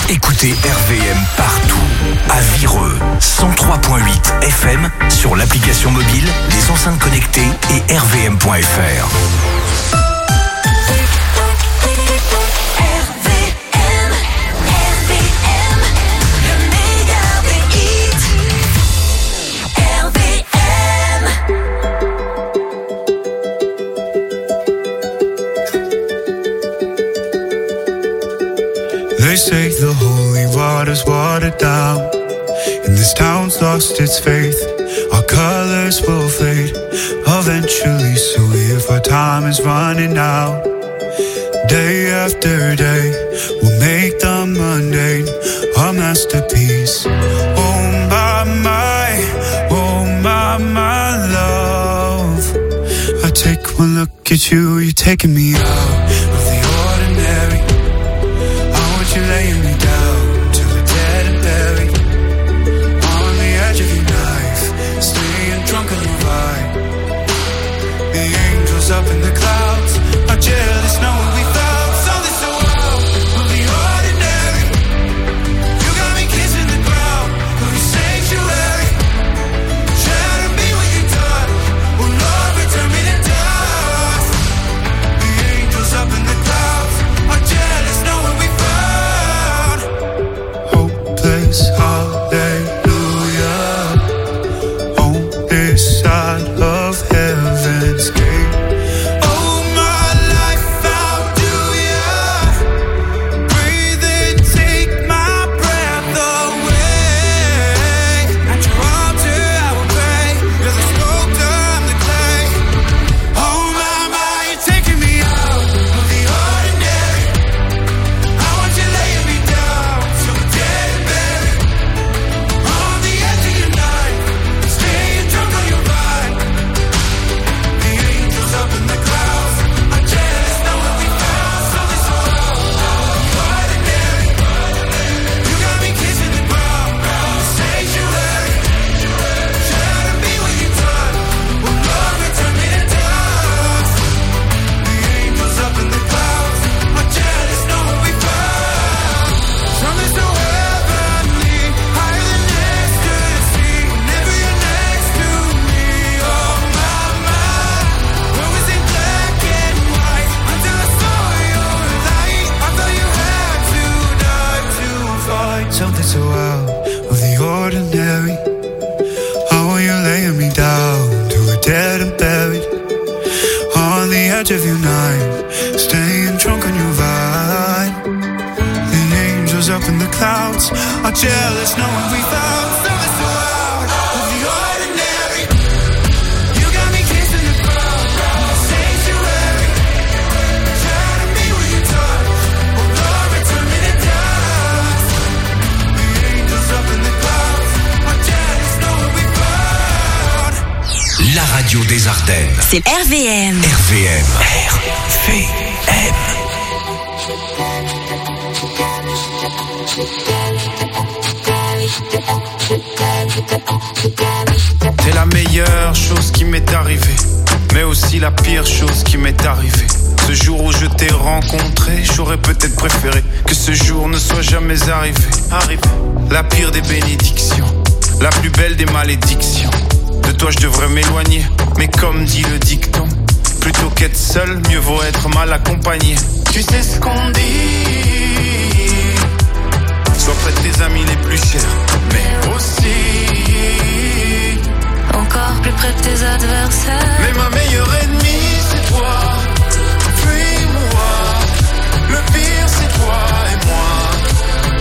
Écoutez RVM partout. À Vireux, 103.8 FM, sur l'application mobile, les enceintes connectées et rvm.fr. They say the holy water's watered down, and this town's lost its faith. Our colors will fade eventually, so if our time is running out, day after day, we'll make the mundane our masterpiece. Oh my love, I take one look at you, you're taking me out of the ordinary. You're laying me down till we're dead and buried on the edge of your knife, staying drunk on your vibe. The angels up in the clouds are jealous knowing we found something so out of the ordinary. You got me kissing the ground of your sanctuary. Shatter me when you're done. Oh Lord, return me to dust. The angels up in the clouds are jealous knowing we found hallelujah on this side of heaven's gate. Oh my life, how do ya breathe and take my breath away? At your altar I will pray, you're the sculptor, I'm the clay. Oh my, you're taking me out of the ordinary. I want you laying me down so we're dead and buried on the edge of your night, staying drunk on your ride. The angels up in the clouds are jealous knowing we found something so ordinary. You got me kissing the ground, sanctuary. Shatter me when you're done. Oh Lord, return me to dust. The angels up in the clouds are jealous knowing we found something so heavenly, higher than ecstasy. Whenever you're next to me, oh my, what was in black and white until I saw your light. I thought you had to die to fight something so out of the ordinary. How are you laying me down till we're dead and buried on the edge of your night, staying drunk on your vine. The angels up in the clouds are jealous knowing we found something so out of the ordinary. You got me kissing the ground, sanctuary. Shatter me when you're done. Oh Lord, return me to dust. The angels up in the clouds are jealous knowing we found. La radio des Ardennes. C'est RVM. RVM. RVM. T'es la meilleure chose qui m'est arrivée, mais aussi la pire chose qui m'est arrivée. Ce jour où je t'ai rencontré, j'aurais peut-être préféré que ce jour ne soit jamais arrivé. La pire des bénédictions, la plus belle des malédictions. De toi je devrais m'éloigner, mais comme dit le dicton, plutôt qu'être seul, mieux vaut être mal accompagné. Tu sais ce qu'on dit, sois près de tes amis les plus chers, mais aussi encore plus près de tes adversaires. Mais ma meilleure ennemie c'est toi, fuis-moi. Le pire c'est toi et moi.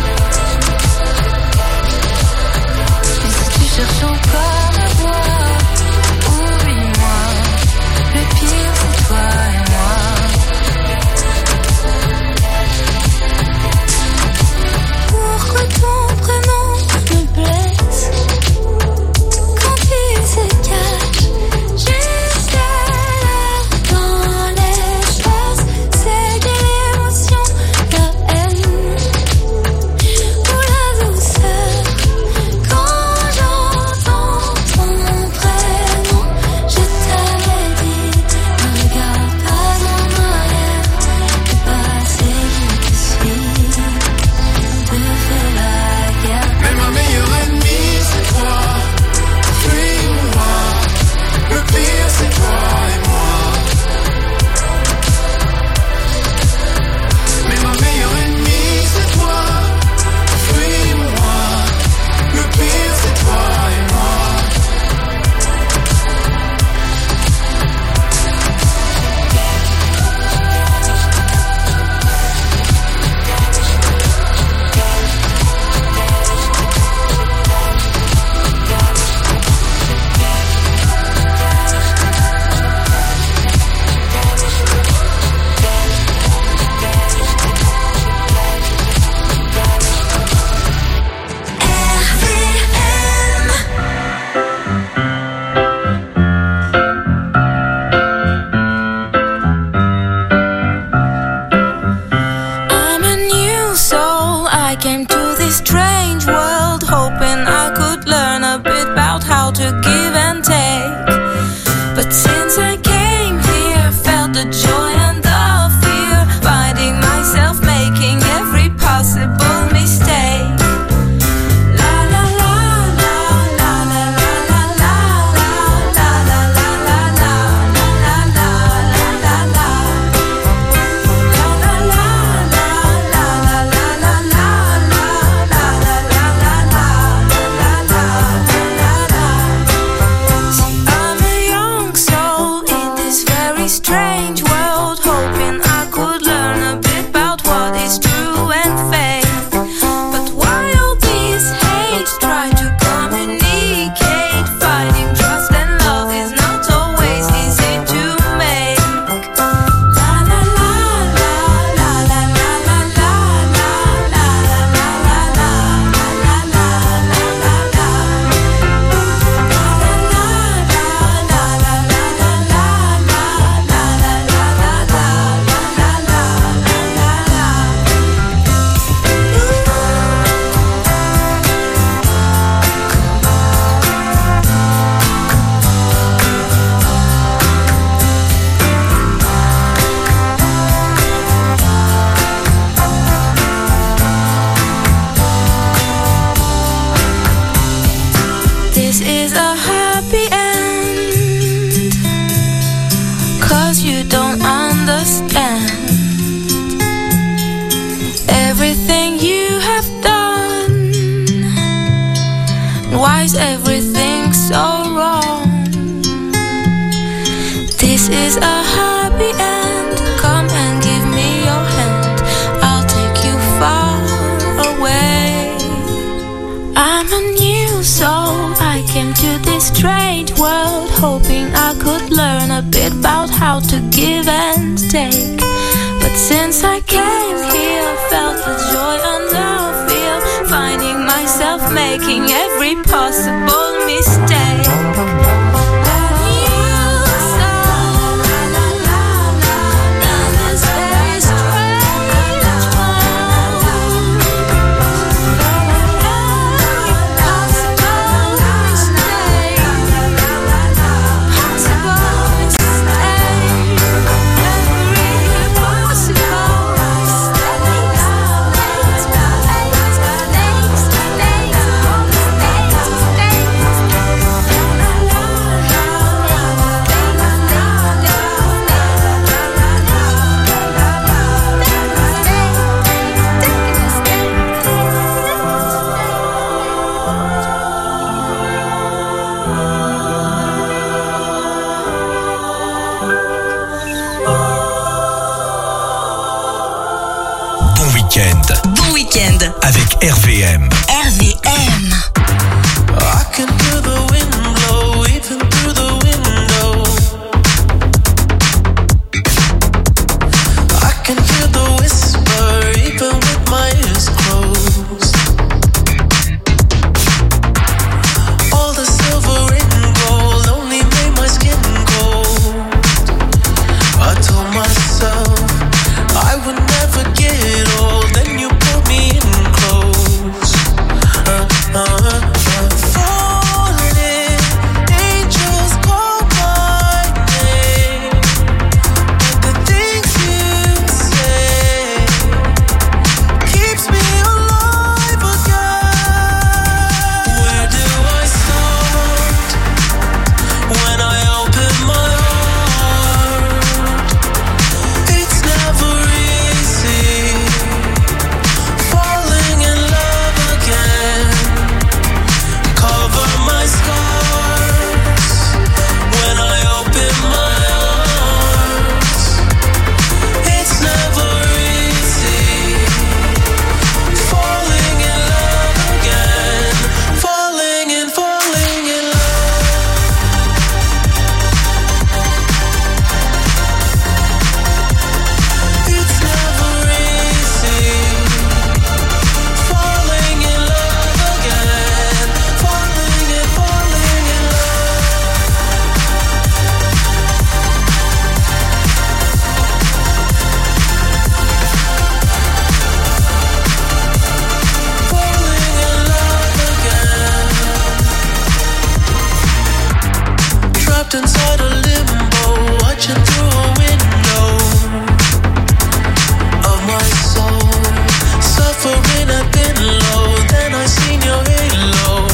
Et si tu cherches encore à voir, oublie-moi. Le pire c'est toi et moi. hoping I could learn a bit about how to give and take. But since I came here, I felt the joy under fear, finding myself making every possible mistake. Bon week-end avec RVM. RVM. I can hear the wind blow even through the window. I can hear the whisper even with my ears closed. All the silver and gold only made my skin cold. I told myself I would never get old. Then you pulled me in close. Falling, angels call my name. But the things you say keeps me alive again. Where do I start when I open my heart? It's never easy falling in love again. Cover my scars when I open my arms. It's never easy falling in love again. Falling in love. It's never easy falling in love again. Falling in love. Falling in love again. Trapped inside a limbo, watching through a window of my soul, suffering I've been low. Then I seen your halo.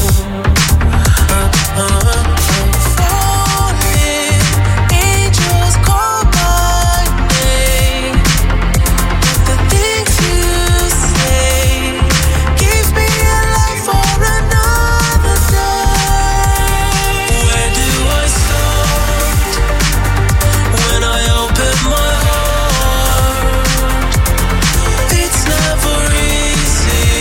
Falling, angels call my name. But the things you say keeps me alive for another day. Where do I start when I open my heart? It's never easy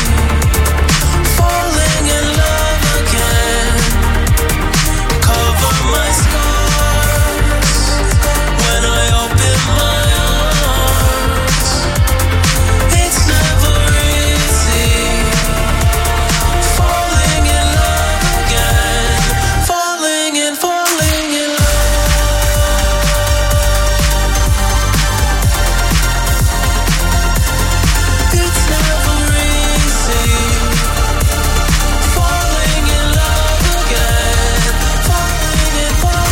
falling in love again. Cover my scars when I open my arms. It's never easy falling in love again. Falling in love. It's never easy falling in love again. Falling in love.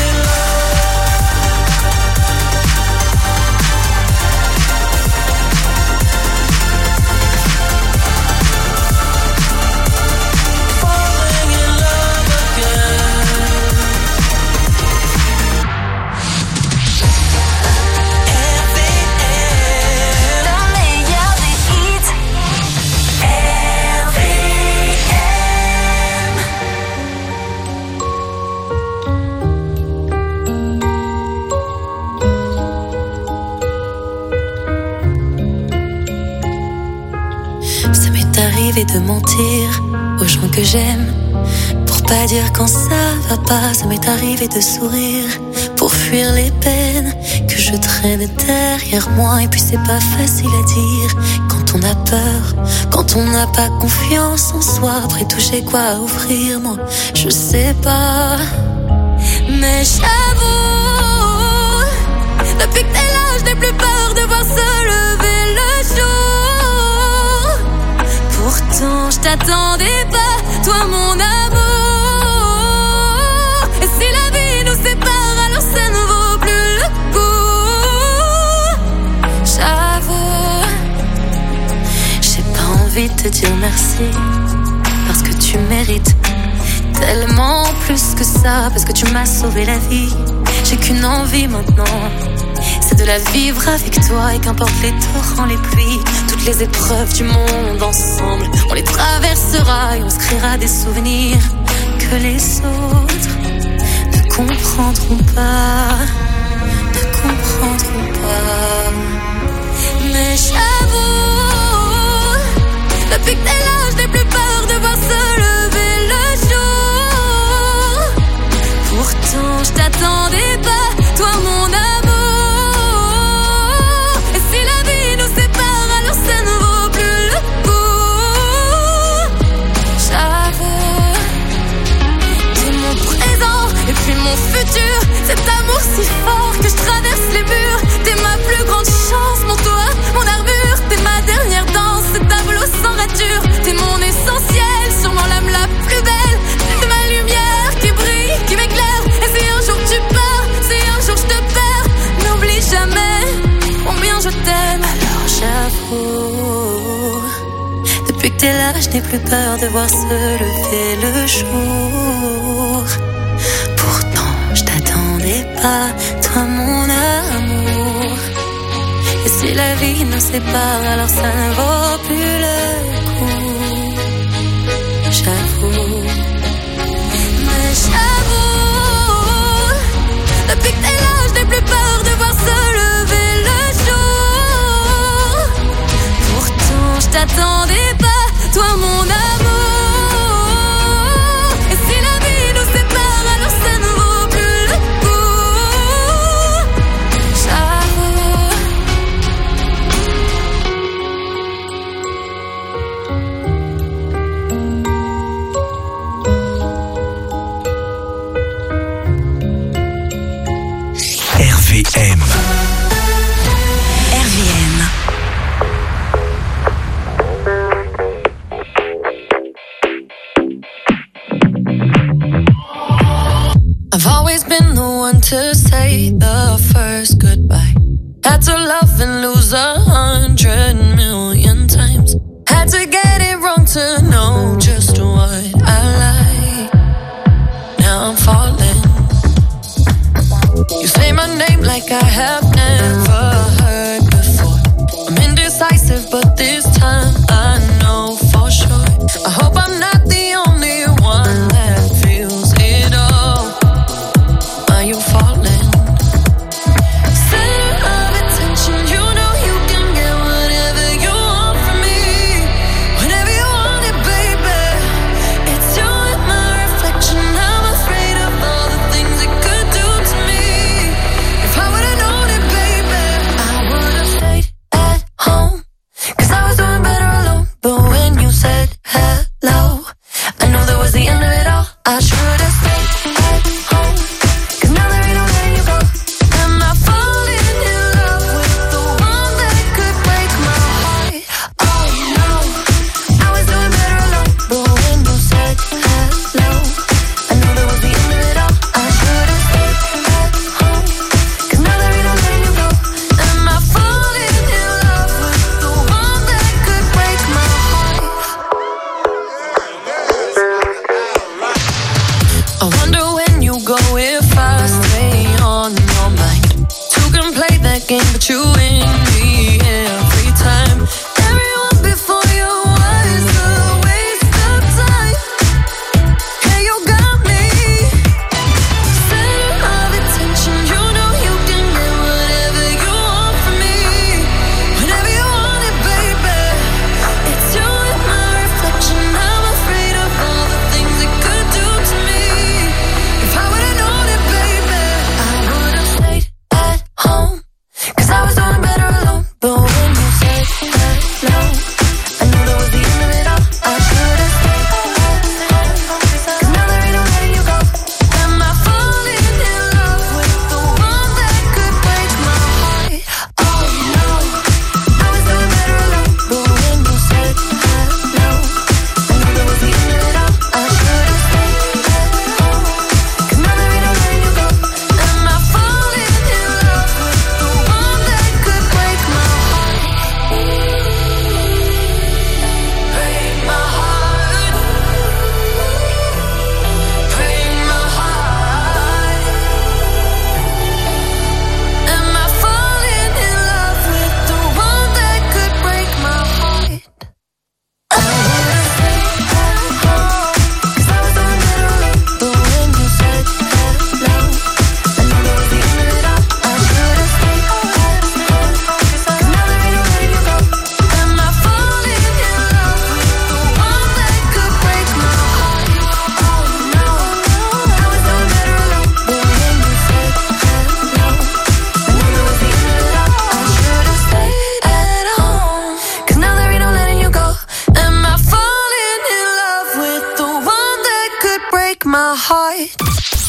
Falling in love again. Le meilleur des hits. RVM. Ça m'est arrivé de mentir aux gens que j'aime. Pour pas dire quand ça va pas, ça m'est arrivé de sourire. Pour fuir les peines que je traîne derrière moi. Et puis c'est pas facile à dire quand on a peur, quand on n'a pas confiance en soi. Après tout j'ai quoi à offrir, moi je sais pas. Mais j'avoue, depuis que t'es là, je n'ai plus peur de voir se lever le jour. Pourtant je t'attendais pas, toi mon amour. Et si la vie nous sépare, alors ça ne vaut plus le coup. J'avoue, j'ai pas envie de te dire merci, parce que tu mérites tellement plus que ça, parce que tu m'as sauvé la vie. J'ai qu'une envie maintenant, c'est de la vivre avec toi. Et qu'importe les torrents, les pluies, toutes les épreuves du monde ensemble, on les traversera et on se créera des souvenirs que les autres ne comprendront pas, ne comprendront pas. Mais j'avoue, depuis que t'es là, je n'ai plus peur de voir se lever le jour. Pourtant je t'attendais pas, toi mon amour. Et si la vie nous sépare, alors ça ne vaut plus le coup. J'avoue, t'es mon présent et puis mon futur. Cet amour si fort que je traverse les murs. T'es ma plus grande chance, mon toit, mon armure. T'es ma dernière danse, ce tableau sans rature. T'es mon essentiel, sûrement l'âme la plus belle. T'es ma lumière qui brille, qui m'éclaire. Et si un jour tu pars, si un jour je te perds, n'oublie jamais combien je t'aime. Alors j'avoue, depuis que t'es là, je n'ai plus peur de voir se lever le jour. Pourtant je t'attendais pas, toi mon amour. Et si la vie nous sépare, alors ça ne vaut plus le coup. J'avoue, mais j'avoue, depuis que t'es là, je n'ai plus peur de voir se lever le jour. Pourtant je t'attendais pas, toi mon amour. Et si la vie nous sépare, alors ça ne vaut plus le coup. J'avoue. RVM. RVM. I've always been the one to say the first goodbye. Had to love and lose 100 million times. Had to get it wrong to know just what I like. Now I'm falling. You say my name like I have never heard before. I'm indecisive, but this time I know for sure. I hope I'm not the only one that feels it all. Are you falling? Center of attention, you know you can get whatever you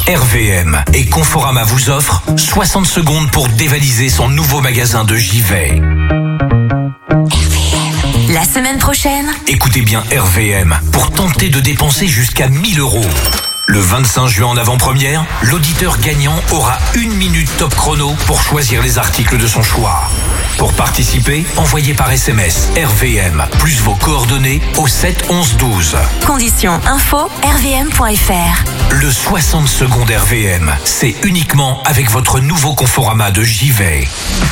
RVM et Conforama vous offrent 60 secondes pour dévaliser son nouveau magasin de JV. La semaine prochaine, Écoutez bien RVM pour tenter de dépenser jusqu'à 1000 €. Le 25 juin en avant-première, l'auditeur gagnant aura 1 minute top chrono pour choisir les articles de son choix. Pour participer, envoyez par SMS RVM plus vos coordonnées au 7 11 12. conditions info rvm.fr. Le 60 secondes RVM, c'est uniquement avec votre nouveau Conforama de JV.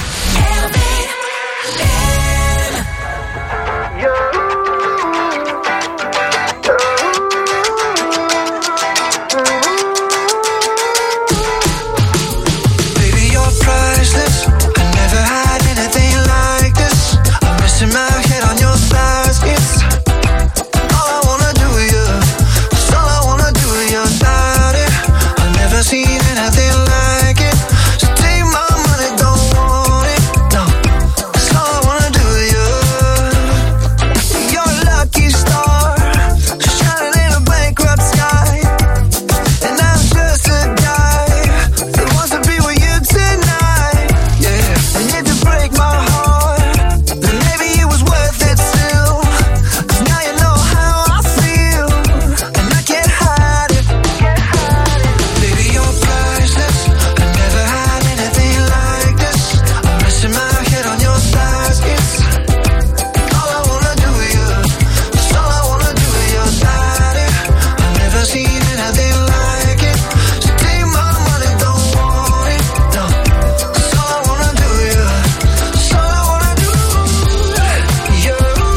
Baby, you're priceless. I never had anything like this. I'm missing my head on your thighs. It's all I wanna do with you. It's all I wanna do with your body. I've never seen anything like it. So take my money, don't want it. No, it's all I wanna do with you. You're a lucky star, shining in a bankrupt sky. And I'm just a guy that wants to be with you tonight. Yeah, and if you break my heart, then maybe it was worth it still. 'Cause now you know how I feel, and I can't hide it. Baby, you're priceless. I never had anything like this. I'm missing my head on your thighs. It's all I wanna do with you. It's all I wanna do with your body. I've never seen anything like it. So take my money, don't want it. No, it's all I wanna do with you. It's all I wanna do. You.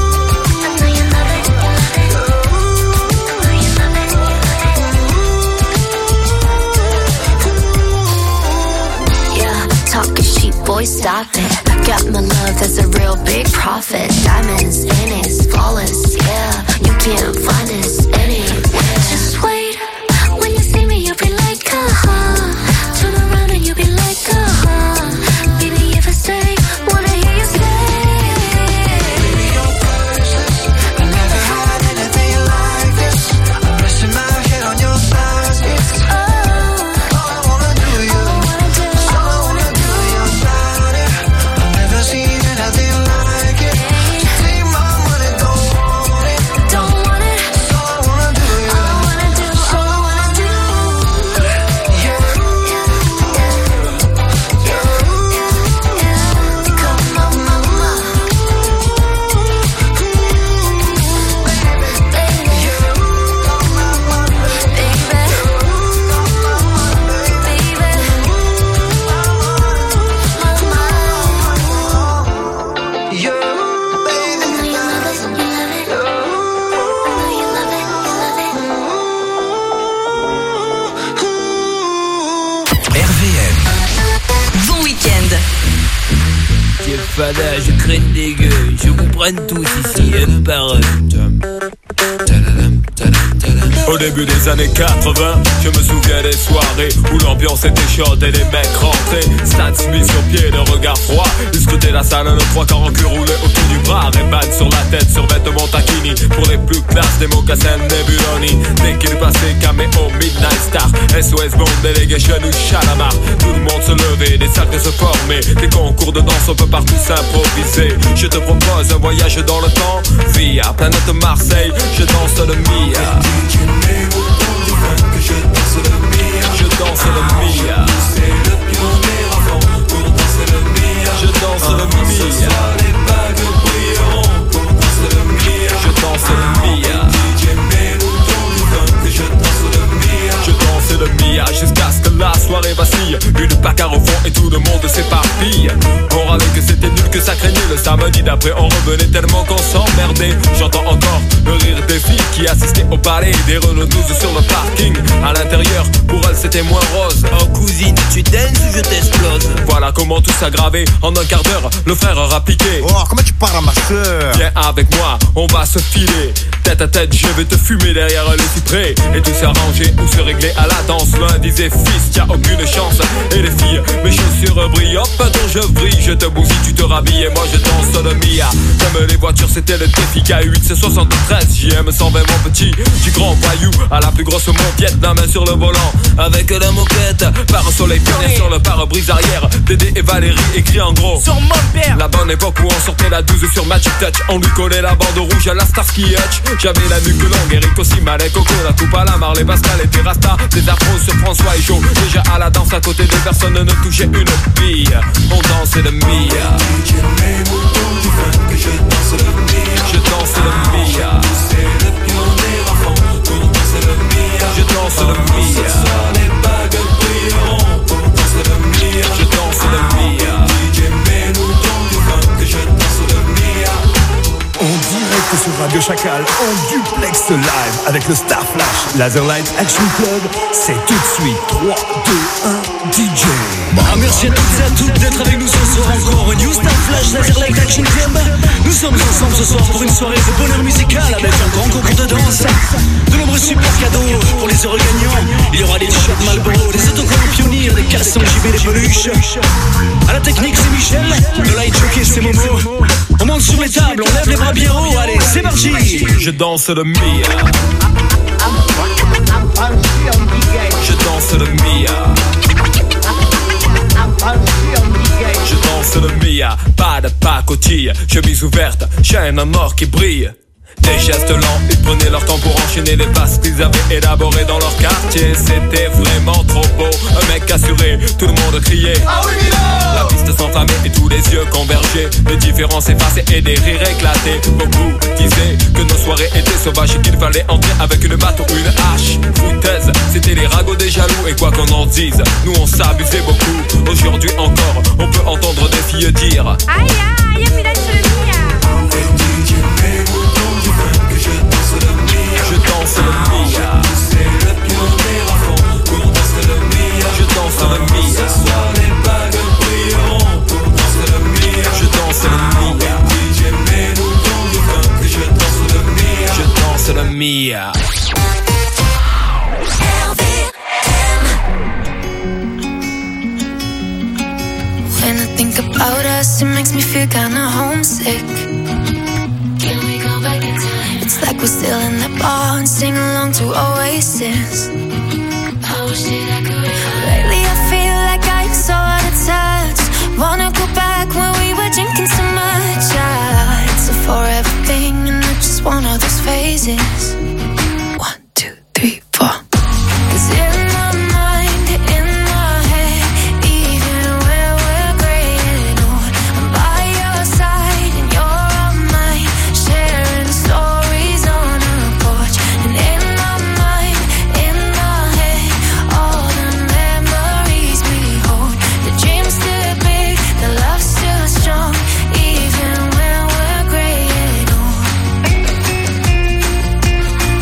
Yeah, talking cheap, boy, stop it. Got my love, that's a real big profit. Diamonds in it, flawless, yeah. You can't find this anywhere. Just wait, when you see me, you'll be like, turn around and you'll be like, baby, if I stay, wanna hear you say. Baby, you're priceless. I never had anything like this. I'm missing my head on your thighs. It's all I wanna do with you. It's all I wanna do with your body. I've never seen anything like it. So take my money, don't want it. Don't want it, It's all I wanna do with you. all I wanna do, all I wanna do. Come on, mama. You, baby. RVM. Bon week-end. C'est fada, je crains des gueules, je vous prenne tous ici, un par un. Au début des années 80, je me souviens des soirées où l'ambiance était chaude et les mecs rentraient. Stan Smith sur pied, le regard froid. Ils scrutaient la salle, le 3 quarts en cul roulé autour du bras. Ray-Ban sur la tête, sur vêtements taquini. Pour les plus classes, des mocassins Nebuloni. Dès qu'il passait, caméo, Midnight Star, SOS Bond, Delegation ou Chalamar. Tout le monde se levait, des cercles se formaient. Des concours de danse, on peut partout s'improviser. Je te propose un voyage dans le temps, via planète Marseille, je danse le Mia. Je danse le Mia. Je danse le Mia. Je danse le Mia. Je danse le Mia jusqu'à ce que la soirée vacille. Une bagarre au fond et tout le monde s'éparpille. On râlait que c'était nul, que ça craignait. Le samedi d'après on revenait tellement qu'on s'emmerdait. J'entends encore le rire des filles qui assistaient au ballet. Des Renault 12 sur le parking. À l'intérieur, pour elles c'était moins rose. Oh cousine, tu danses ou je t'explose? Voilà comment tout s'aggravait. En un quart d'heure, le frère a piqué. Oh, comment tu parles à ma soeur? Viens avec moi, on va se filer. Tête à tête, je vais te fumer derrière les cyprès. Et tout s'arranger ou se régler à la danse. L'un disait fils, y'a aucune chance. Et les filles, mes chaussures brillent. Hop, dont je brille, je te bousille, tu te rhabilles. Et moi je danse le Mia. Comme les voitures, c'était le défi. K8, c'est 73, JM 120 mon petit. Du grand voyou à la plus grosse moquette. La main sur le volant, avec la moquette. Par soleil pionnier sur le pare-brise arrière. Dédé et Valérie écrit en gros sur mon père. La bonne époque où on sortait la 12 sur Magic Touch. On lui collait la bande rouge à la Starsky Hutch. J'avais la nuque longue, Eric aussi, Malek, Coco, la coupe à la Marley, Pascal et Terrasta. Des afros sur François et Joe. Déjà à la danse à côté de personne ne touchait une bille. On dansait le Mia. Que je danse le Mia. Je danse le Mia. C'est le pionnier à fond. Pour danser le Mia. Je danse le Mia. Ce soir les bagues brilleront. Pour danser le Mia. Je danse le Mia. DJ mets-nous donc du funk. Que je danse le Mia. En direct sur Radio Chacal, en duplex live avec le Star Flash Laserlight Action Club. C'est tout de suite 3, 2, 1, DJ. Merci à toutes et à toutes d'être avec nous ce soir encore. New Star Flash Laserlight Action Club. Nous sommes ensemble ce soir pour une soirée de bonheur musical avec un grand concours de danse, de nombreux super cadeaux pour les heureux gagnants. Il y aura des t-shirts Marlboro, des autocollants Pionnier, des caleçons JB, des peluches. À la technique c'est Michel, de light jockey c'est Momo. On monte sur les tables, on lève les bras bien haut, allez c'est parti. Je danse le Mia. Je danse le Mia. Je danse le Mia, pas de pacotille, chemise ouverte, chaîne en or qui brille. Des gestes lents, ils prenaient leur temps pour enchaîner les passes qu'ils avaient élaborées dans leur quartier. C'était vraiment trop beau, un mec assuré, tout le monde criait ah oui Mila. La piste s'enflammait et tous les yeux convergeaient. Les différences effacées et des rires éclatés. Beaucoup disaient que nos soirées étaient sauvages et qu'il fallait entrer avec une batte ou une hache. Foutaise, c'était les ragots des jaloux. Et quoi qu'on en dise, nous on s'abusait beaucoup. Aujourd'hui encore, on peut entendre des filles dire aïe aïe, mi danse le Mia. Je danse le Mia. C'est le pionnier à fond. Pour danser le Mia. Je danse le Mia. Ce soir les bagues brilleront. Pour danser le Mia. Je danse le Mia. DJ mets-nous donc du funk. Que je danse le Mia. Je danse le Mia. When I think about us, it makes me feel kinda homesick. Can we go back in time? It's like we're still in the bar and sing along to Oasis. I wish that I could. Lately I feel like I'm so out of touch. Wanna go back when we were drinking so much. It's a forever thing and I just want all those phases. 1, 2, 3, 4. 'Cause in my mind, in my head, even when we're gray and old, I'm by your side and you're on mine, sharing stories on our porch. And in my mind, in my head, all the memories we hold. The dream's still big, the love's still strong, even when we're gray and old.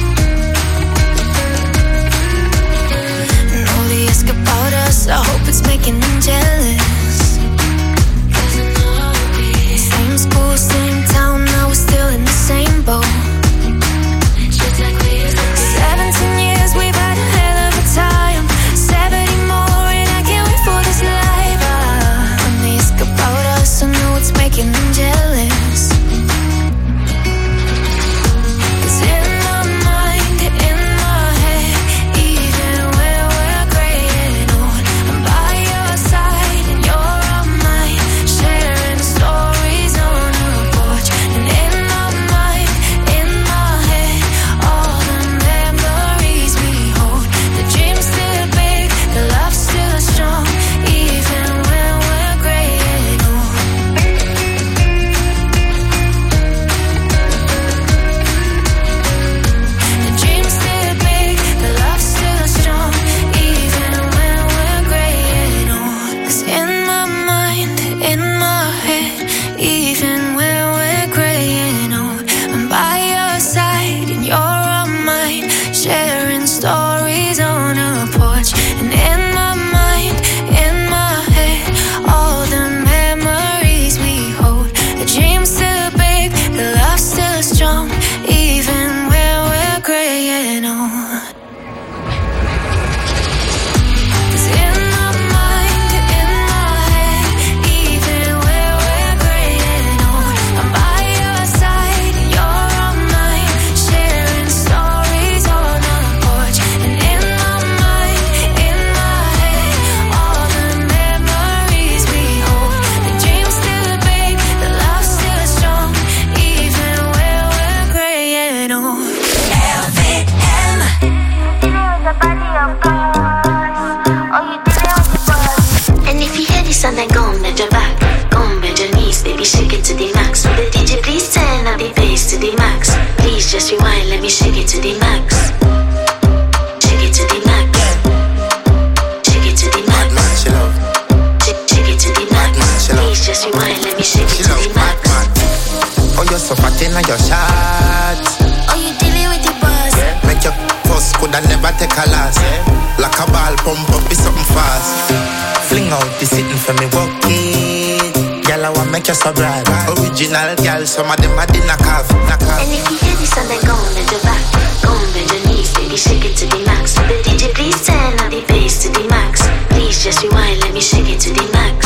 hot. Oh, you dealing with the boss? Make your first coulda never take a loss. Like a ball pump up, be something fast. Fling out the sitting for me walk it. Girl, I want make you so bright. Original girl, some of them I did knock off. And if you hear this, then go on bend your back, go on bend your knees, baby, shake it to the max. The DJ, please turn up the bass to the max. Please just rewind, let me shake it to the max.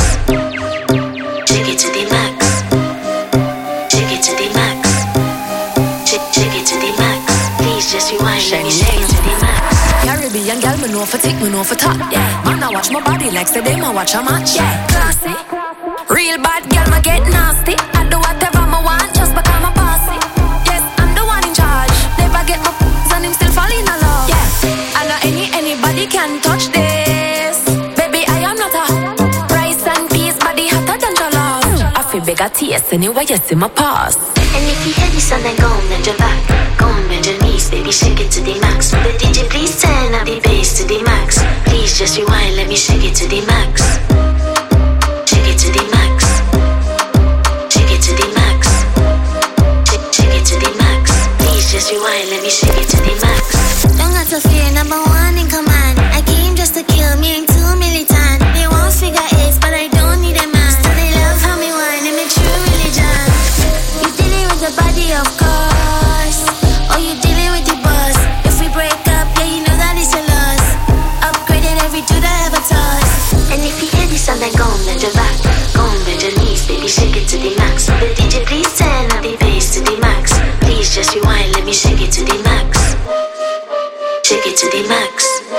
Shake it to the max. Shake it to the max. Shake it to the max. Please just rewind, let me shake it to the max. Caribbean girl, me know for tick, me know for top. Yeah, man, I watch my body like say them I watch a match. Yeah, classy. Real bad girl, me get nasty. I do whatever I want just because I'm bossy. Yes, I'm the one in charge. Never get my and him still fall in love. Yeah, I know anybody can touch this. Baby, I am not a rice and peas, body hotter than your love. I feel bigger taste anyway, you see my past. And if you hear this, then go on bend your back, go on bend your knees, baby, shake it to the max. The DJ, please turn up the bass to the max. Please just rewind, let me shake it to the max. Shake it to the max. Shake it to the max. Shake it to the max. Please just rewind, let me shake it to the max. Don't got to fear, number one in command. I came just to kill me, ain't too militant. They want figure eights, but I don't need a man. Still they love how me whine, and me true religion. You dealing with the body, of course. Oh, you dealing with the boss. If we break up, yeah, you know that it's your loss. Upgraded every dude I ever toss. And if you hear this, then go on bend your back, go on bend your knees, baby, shake it to the max. The DJ, please turn up the bass to the max. Please just rewind, let me shake it to the max. Shake it to the max.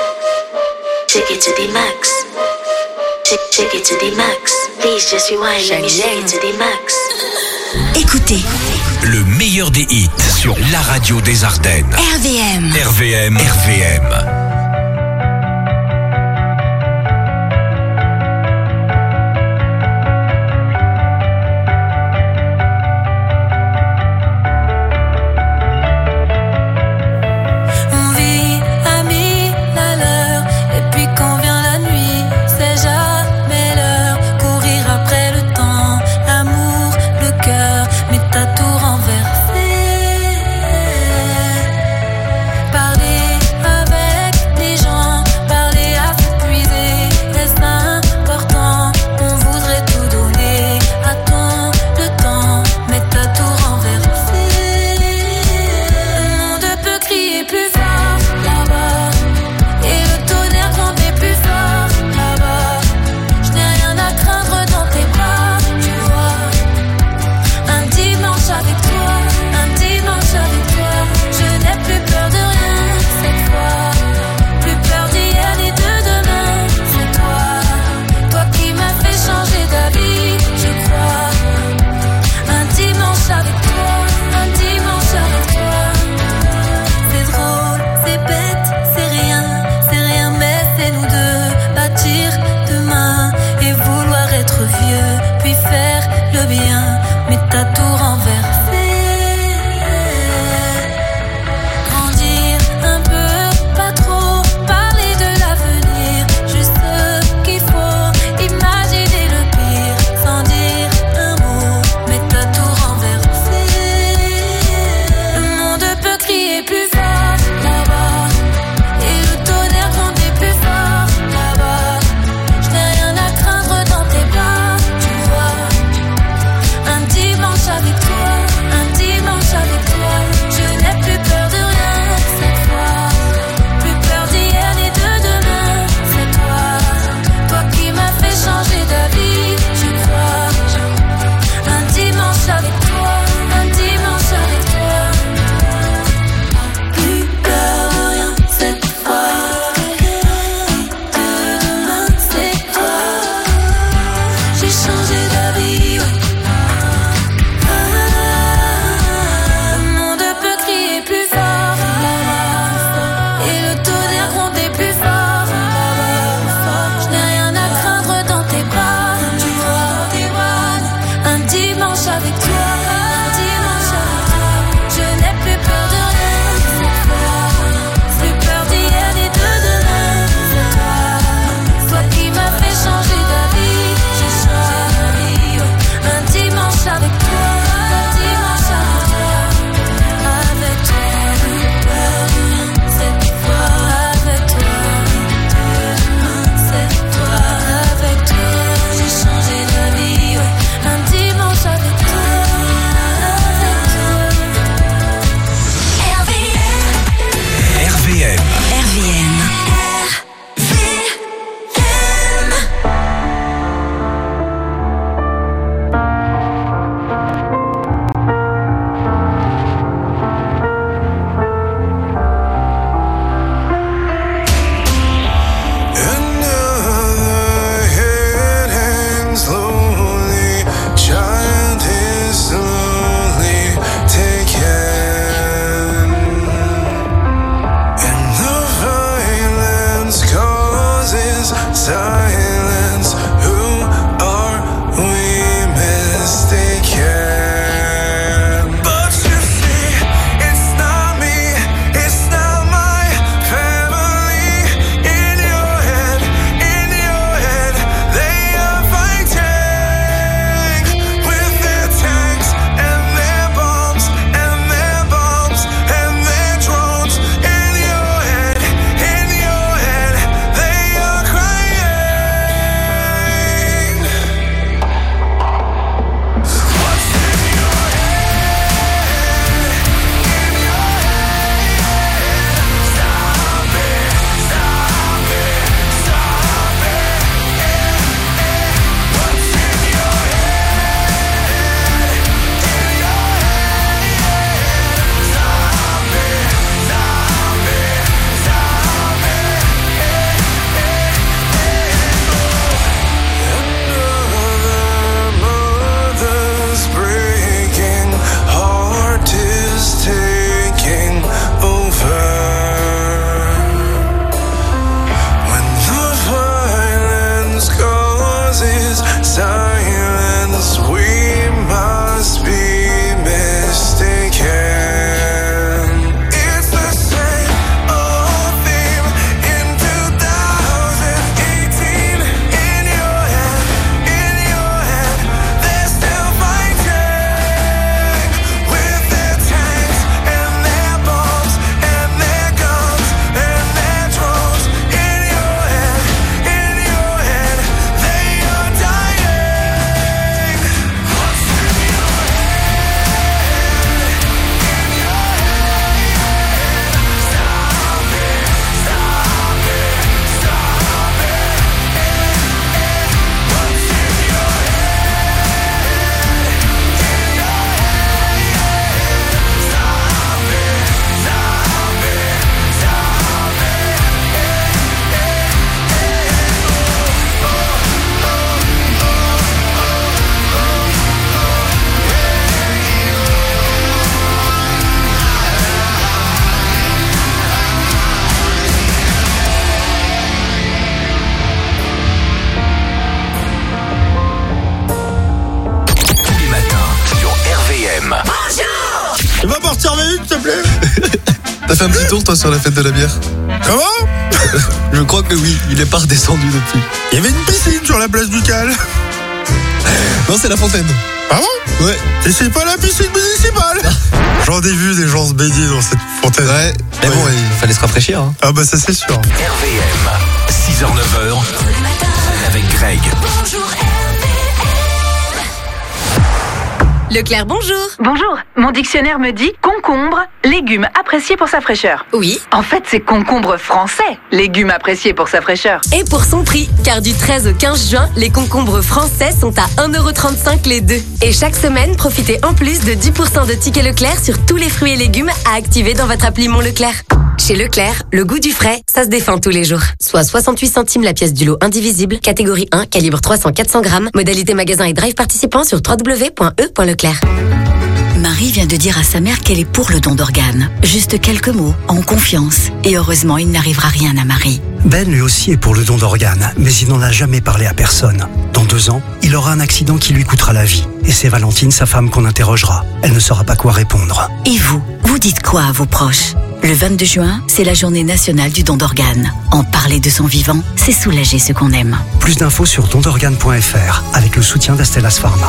Shake it to the max. Shake it to the max. Please just rewind, let me shake it to the max. Écoutez Le meilleur des hits sur la radio des Ardennes. RVM. RVM. RVM. Parler avec T'as fait un petit tour, toi, sur la fête de la bière? Comment? Je crois que oui, il est pas redescendu depuis. Il y avait une piscine sur la place du Cal. Non, c'est la fontaine. Ah bon? Ouais. Et c'est pas la piscine municipale. J'en ai vu des gens se baigner dans cette fontaine. Ouais, mais bon, il fallait se rafraîchir. Hein. Ah bah ça c'est sûr. RVM, 6h-9h, avec Greg. Bonjour Leclerc, bonjour. Bonjour, mon dictionnaire me dit concombre, légume apprécié pour sa fraîcheur. Oui. En fait, c'est concombre français, légume apprécié pour sa fraîcheur. Et pour son prix, car du 13 au 15 juin, les concombres français sont à 1,35€ les deux. Et chaque semaine, profitez en plus de 10% de tickets Leclerc sur tous les fruits et légumes à activer dans votre appli Mon Leclerc. Chez Leclerc, le goût du frais, ça se défend tous les jours. Soit 68 centimes la pièce du lot indivisible, catégorie 1, calibre 300-400 grammes, modalité magasin et drive participant sur www.e.leclerc. Marie vient de dire à sa mère qu'elle est pour le don d'organes. Juste quelques mots, en confiance. Et heureusement, il n'arrivera rien à Marie. Ben lui aussi est pour le don d'organes, mais il n'en a jamais parlé à personne. Dans 2 ans, il aura un accident qui lui coûtera la vie. Et c'est Valentine, sa femme, qu'on interrogera. Elle ne saura pas quoi répondre. Et vous, vous dites quoi à vos proches? Le 22 juin, c'est la journée nationale du don d'organes. En parler de son vivant, c'est soulager ce qu'on aime. Plus d'infos sur dondorganes.fr avec le soutien d'Astellas Pharma.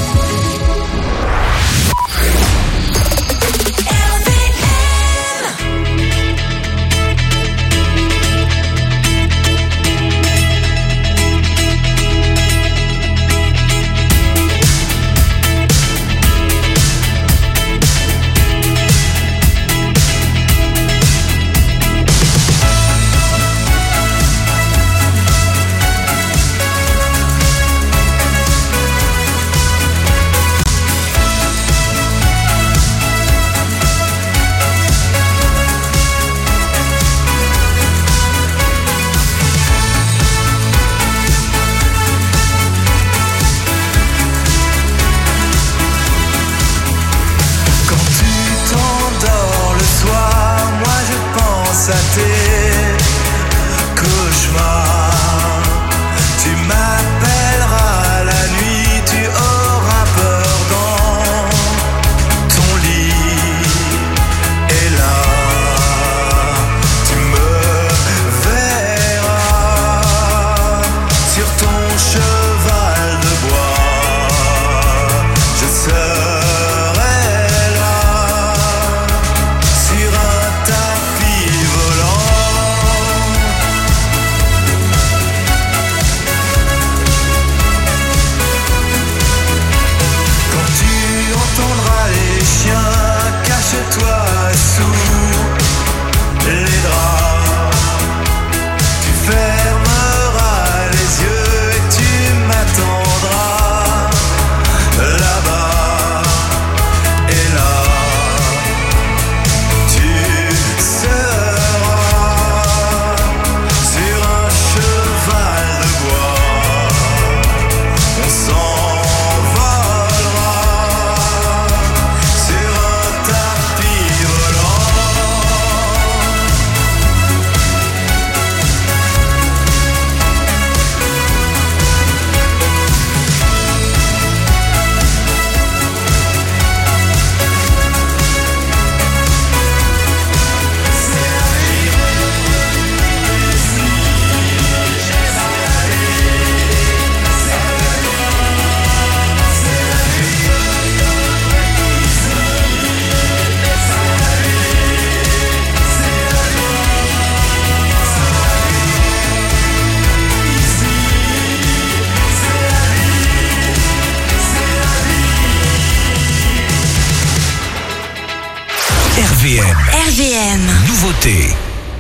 RVM. Nouveauté.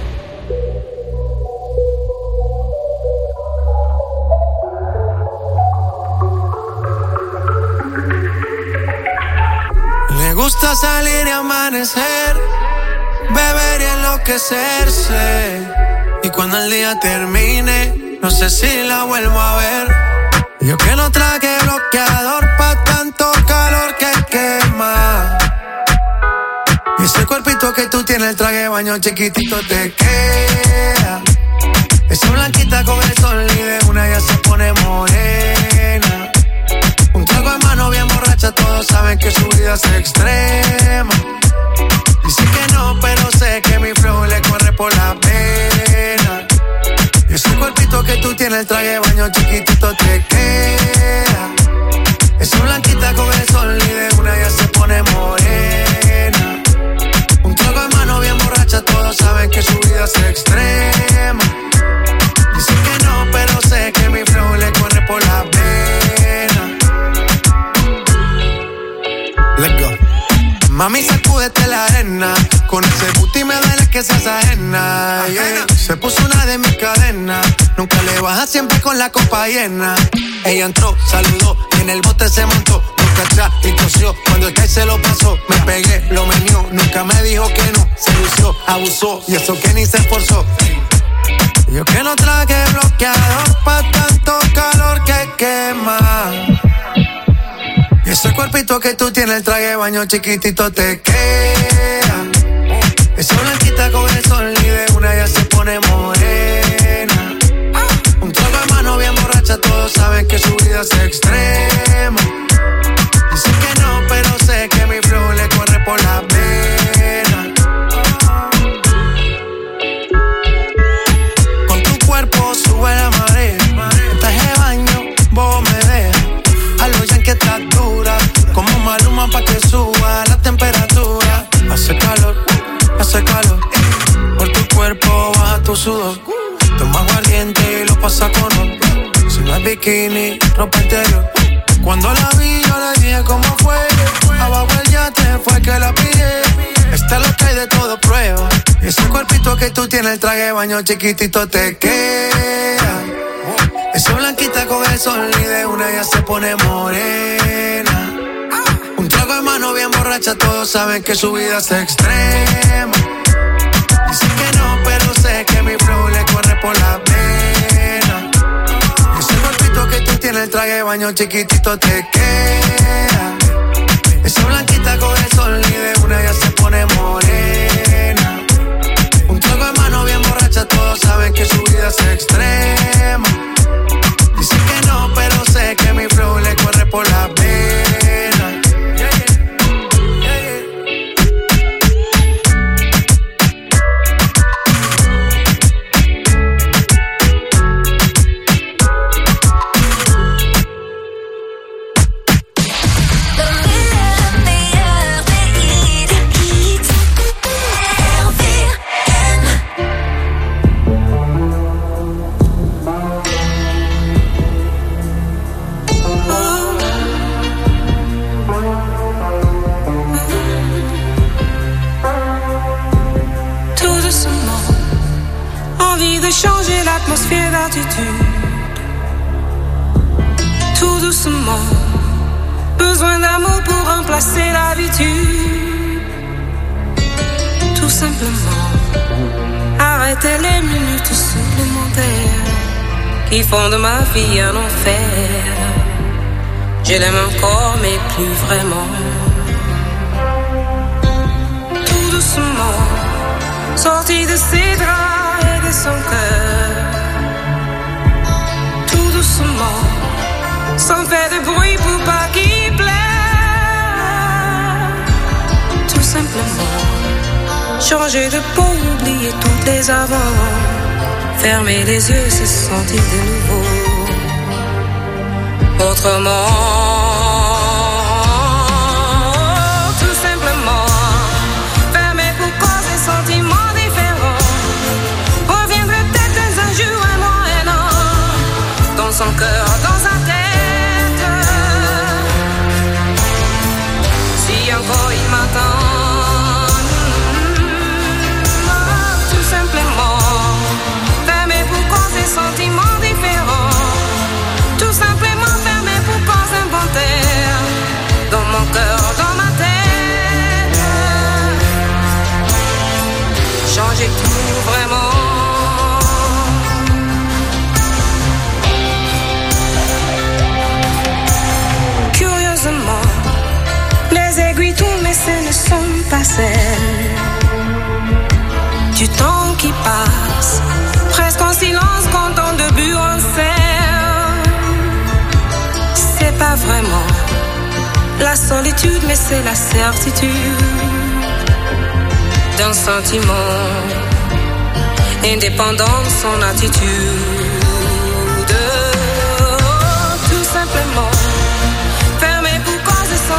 Le gusta salir y amanecer, beber y enloquecerse. Y cuando el día termine, no sé si la vuelvo a ver. Yo que no traje bloqueador pa' tanto calor que quema. Y ese cuerpito que tú tienes, el traje de baño chiquitito te queda. Esa blanquita con el sol y de una ya se pone morena. Un trago en mano bien borracha, todos saben que su vida es extrema. Dice que no, pero sé que tienes el traje de baño chiquitito te queda. Esa blanquita con el sol y de una ya se pone morena. Un trago de mano bien borracha, todos saben que su vida es extrema. Dicen que no, pero sé que mi flow le corre por la vena. Let's go. Mami, sacúdete la arena. Con ese booty me duele que seas ajena, yeah. Se puso una de mis cadenas. Nunca le baja, siempre con la copa llena. Ella entró, saludó y en el bote se montó. Nunca atrás y tosió, cuando el que se lo pasó. Me pegué, lo menió, nunca me dijo que no. Se lució, abusó y eso que ni se esforzó. Yo que no traje bloqueador pa' tanto calor que quema. Y ese cuerpito que tú tienes, el traje de baño chiquitito te queda. Esa blanquita con el sol y de una ya se pone morena. Un trago de mano bien borracha, todos saben que su vida es extrema. Dicen que no, pero sé que mi flow le corre por la vena. Con tu cuerpo sube la marea. En traje de baño, vos me dejas. A los yankees estás dura, como Maluma pa' que suba la temperatura. Hace calor, por tu cuerpo baja tu sudor. Toma aguardiente y lo pasa con oro. Si no es bikini, ropa interior. Cuando la vi yo le dije cómo fue. Abajo el yate fue que la pillé. Está lo que hay de todo prueba. Y ese cuerpito que tú tienes, el traje de baño chiquitito te queda. Esa blanquita con el sol y de una ya se pone morena. Un trago de mano bien borracha, todos saben que su vida es extrema. Dicen que no, pero sé que mi flow le corre por la vena. Ese cuerpito que tú tienes, el traje de baño chiquitito te queda. Esa blanquita con el sol y de una ya se pone morena. Un trago de mano bien borracha, todos saben que su vida es extrema. Dicen que no, pero sé que mi flow le corre por la vena. Changer l'atmosphère d'attitude. Tout doucement. Besoin d'amour pour remplacer l'habitude. Tout simplement. Arrêter les minutes supplémentaires qui font de ma vie un enfer. Je l'aime encore mais plus vraiment. Tout doucement. Sorti de ses draps et de son cœur. Tout doucement. Sans faire de bruit pour pas qu'il pleure. Tout simplement. Changer de peau, oublier toutes les avant. Fermer les yeux, se sentir de nouveau. Autrement. Tout simplement. Fermer pour causer sentiments différents. Reviendrait peut-être un jour, un mois, un an. Dans son cœur, dans sa tête. Si encore il m'attend. Sentiments différents. Tout simplement fermé pour cause inventaire. Dans mon cœur, dans ma tête. Changer tout vraiment. Curieusement, les aiguilles tournent mais ce ne sont pas celles du temps qui passe. Presque en silence quand on débute en scène. C'est pas vraiment la solitude, mais c'est la certitude d'un sentiment indépendant de son attitude.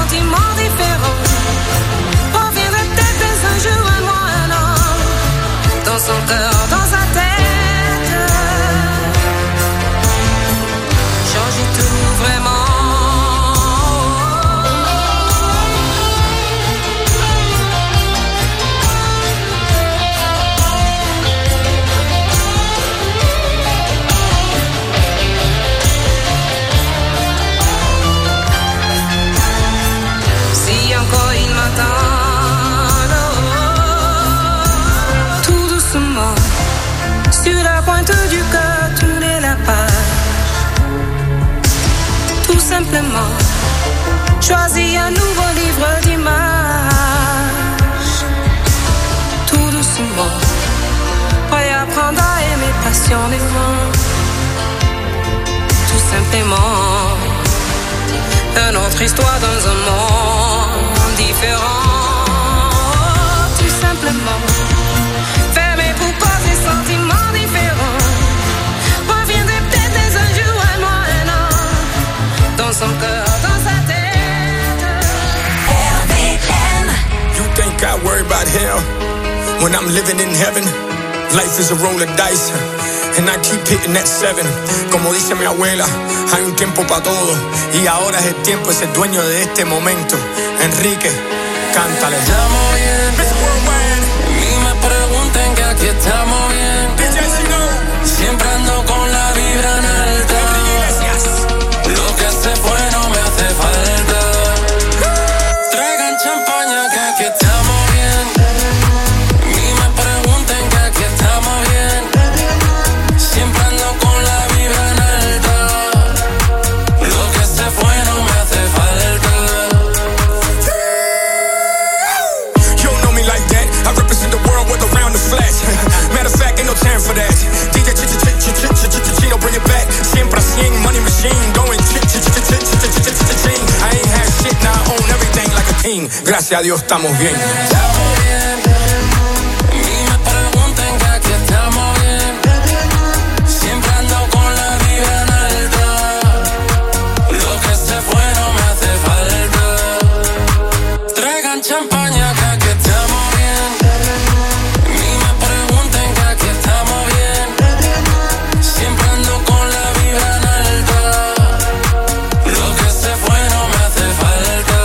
sentiments différents. Reviendrait peut-être un jour un moi, un homme, dans son cœur, dans sa tête. Changer tout vraiment. Encore il m'attend, tout doucement, sur la pointe du cœur, tourner la page. Tout simplement, choisis un nouveau livre d'images. Tout doucement, prêt à apprendre à aimer passionnément. Tout simplement, une autre histoire dans un monde différent. Tout simplement, fermé pour causer sentiments différents. Reviendrait peut-être un jour un moi, un an, dans son cœur, dans sa tête. RVM. You think I worry about hell when I'm living in heaven? Life is a roll of dice, and I keep hitting that 7. Como dice mi abuela, hay un tiempo para todo, y ahora es el tiempo, es el dueño de este momento. Enrique, cántale. Estamos bien, ni me pregunten que aquí estamos bien. Siempre ando con la vibra en alta. Lo que se fue no me hace falta. Traigan champaña que aquí estamos bien. Ni me pregunten que aquí estamos bien. Siempre ando con la vibra en alta. Lo que se fue no me hace falta. You don't know me like that. I represent the world with around the flash. Matter of fact, ain't no time for that. DJ Chino, bring it back. Siempre así, money machine, going ching. I ain't had shit, now I own everything like a king. Gracias a Dios estamos bien. Estamos bien. Ni me pregunten que aquí estamos bien. Siempre ando con la vibra en alta. Lo que se fue no me hace falta. Traigan champaña que aquí estamos bien. Ni me pregunten que aquí estamos bien. Siempre ando con la vibra en alta. Lo que se fue no me hace falta.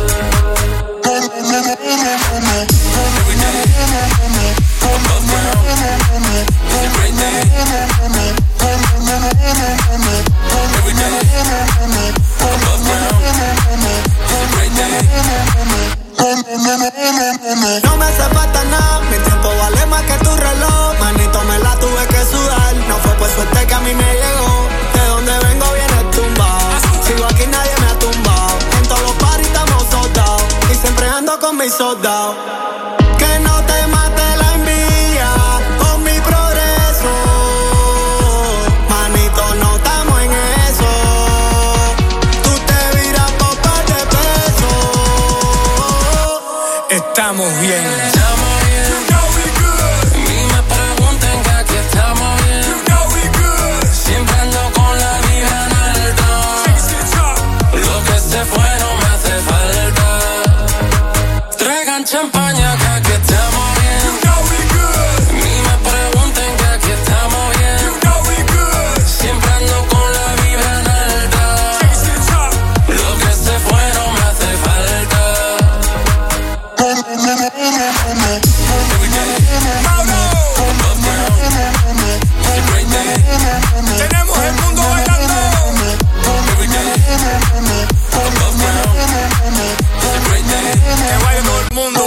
No me hace falta nada, mi tiempo vale más que tu reloj. Manito, me la tuve que sudar. No fue por suerte que a mí me llegó. De donde vengo viene tumbado. Sigo aquí, nadie me ha tumbado. En todos los parties estamos soldados. Y siempre ando con mis soldados. Que no te mate la envidia con mi progreso. Manito, no estamos en eso. Tú te viras por par de pesos. Estamos bien. Estamos bien. Ni me pregunten que aquí estamos bien. Siempre ando con la vibra en alta. Lo que se fue no me hace falta. Traigan champaña que aquí estamos bien. Ni me pregunten que aquí estamos bien. Siempre ando con la vibra en alta. Lo que se fue no me hace falta. Tenemos el mundo bailando. Que baile todo el mundo.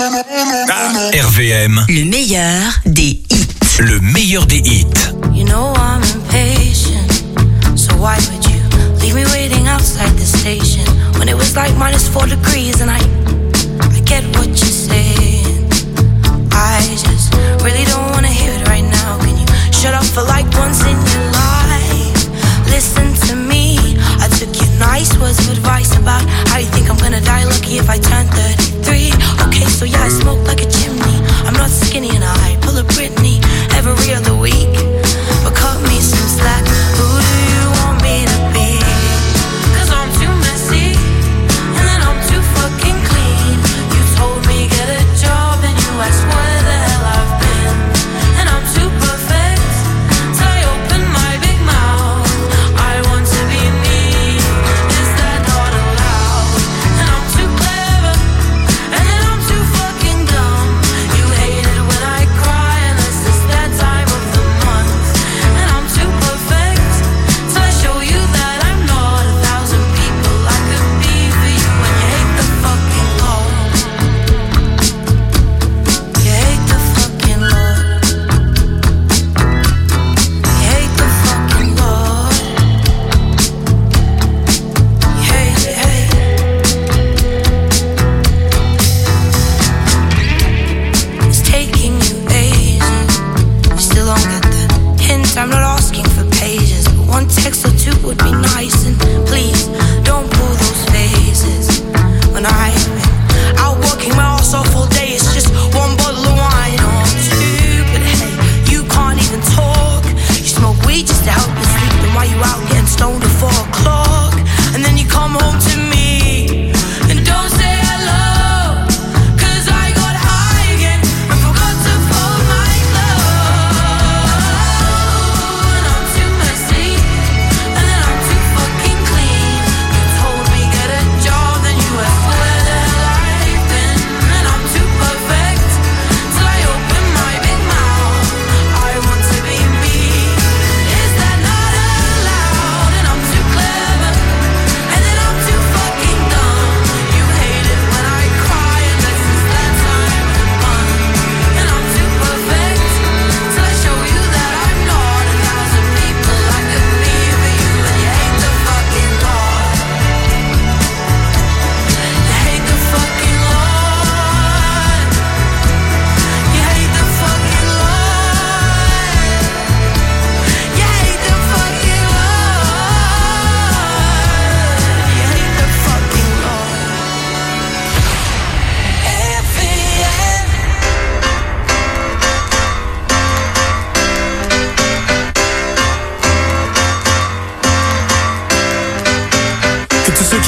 RVM, Le meilleur des hits. le meilleur des hits. You know I'm impatient, so why would you leave me waiting outside the station when it was like -4 degrees and I get what you're saying. I just really don't wanna hear it right now. Can you shut up for like once in your life? Listen to me. I took your nice words of advice about how you think I'm gonna die lucky if I turn 33. Okay, so yeah, I smoke like a chimney. I'm not skinny and I pull a Britney every other week. But cut me some slack. Who do you want me to be? 'Cause I'm too messy and then I'm too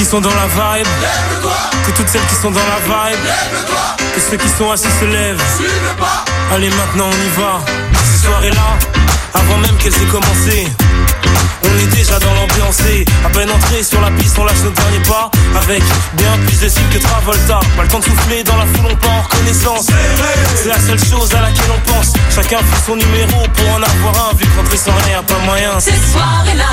sont dans la vibe, que toutes celles qui sont dans la vibe, que ceux qui sont assis se lèvent. Allez maintenant on y va. Ces soirées-là, avant même qu'elles aient commencé, on est déjà dans l'ambiance. À peine entré sur la piste, on lâche nos derniers pas avec bien plus de style que Travolta. Pas le temps de souffler dans la foule, on part en reconnaissance. C'est la seule chose à laquelle on pense. Chacun fait son numéro pour en avoir un. Vu que rentrer sans rien, pas moyen. Ces soirées-là,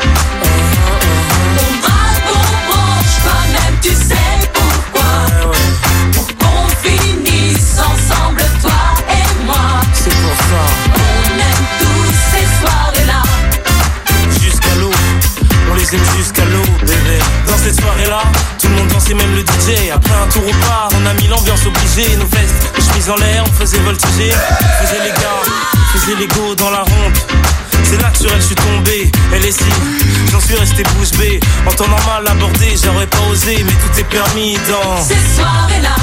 on braque, on branche, toi-même tu sais pourquoi. Pour qu'on finisse ensemble, toi et moi. C'est pour ça. On aime tous ces soirées-là. Jusqu'à l'eau, on les aime jusqu'à l'eau, bébé. Dans cette soirée-là, tout le monde dansait, même le DJ. Après un tour au bar, on a mis l'ambiance obligée. Nos vestes, les chemises en l'air, on faisait voltiger. On faisait les gars, on faisait les go dans la ronde. C'est là que sur elle je suis tombé. Elle est si, j'en suis resté bouche bée. En temps normal abordé, j'aurais pas osé. Mais tout est permis dans ces soirées-là.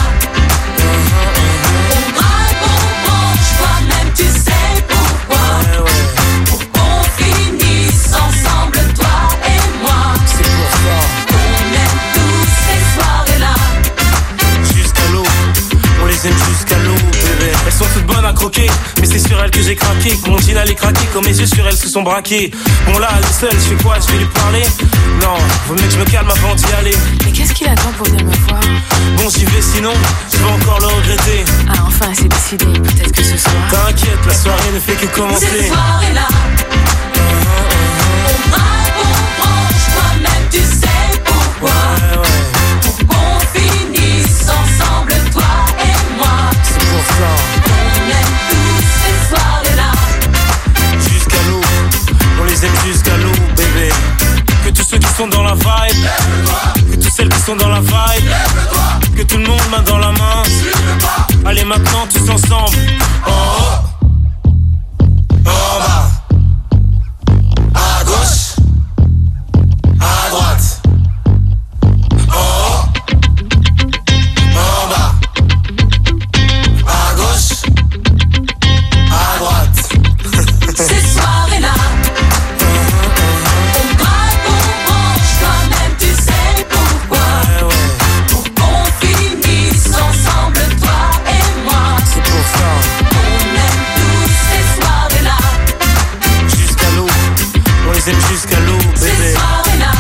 On braque, on branche, toi-même tu sais pourquoi. Pour qu'on finisse ensemble, toi et moi. C'est pour ça. On aime tous ces soirées-là. Jusqu'à l'eau, on les aime jusqu'à l'eau, bébé. Elles sont toutes bonnes à croquer, mais c'est sur elles que j'ai craqué. Que mon jean allait craquer, comme mes yeux sur elles se sont braqués. Bon là, elle est seule, je fais quoi? Je vais lui parler? Non, vaut mieux que je me calme avant d'y aller. Mais qu'est-ce qu'il attend pour venir me voir? Bon, j'y vais, sinon je vais encore le regretter. Ah, enfin, c'est décidé, peut-être que ce soir. T'inquiète, la soirée ne fait que commencer. Ces soirées-là, on braque, on branche, toi-même tu sais pourquoi. Pour qu'on finisse ensemble, toi et moi. C'est pour ça. On aime tous ces soirées-là. Jusqu'à l'eau, on les aime jusqu'à l'eau, bébé. Que tous ceux qui sont dans la vibe, que toutes celles qui sont dans la vibe, que tout le monde main dans la main. Allez maintenant tous ensemble. En haut, en bas, à gauche, à droite. En haut, en bas, à gauche, à droite. Ces soirées-là, on braque, on branche, toi-même tu sais pourquoi. Pour qu'on finisse ensemble, toi et moi. C'est pour ça. On aime tous ces soirées-là. Jusqu'à l'eau, on les aime jusqu'à l'eau, bébé. Ces soirées-là,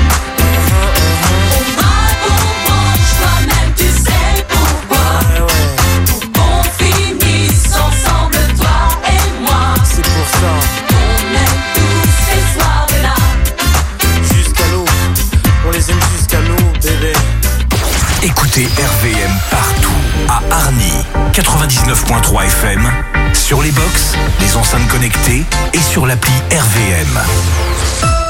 on braque, on branche, toi-même tu sais pourquoi. Pour qu'on finisse ensemble, toi et moi. C'est pour ça. On aime tous ces soirées-là. Jusqu'à l'eau, on les aime jusqu'à l'eau, bébé. Écoutez RVM partout, à Arny, 99.3 FM, sur les box, les enceintes connectées et sur l'appli RVM.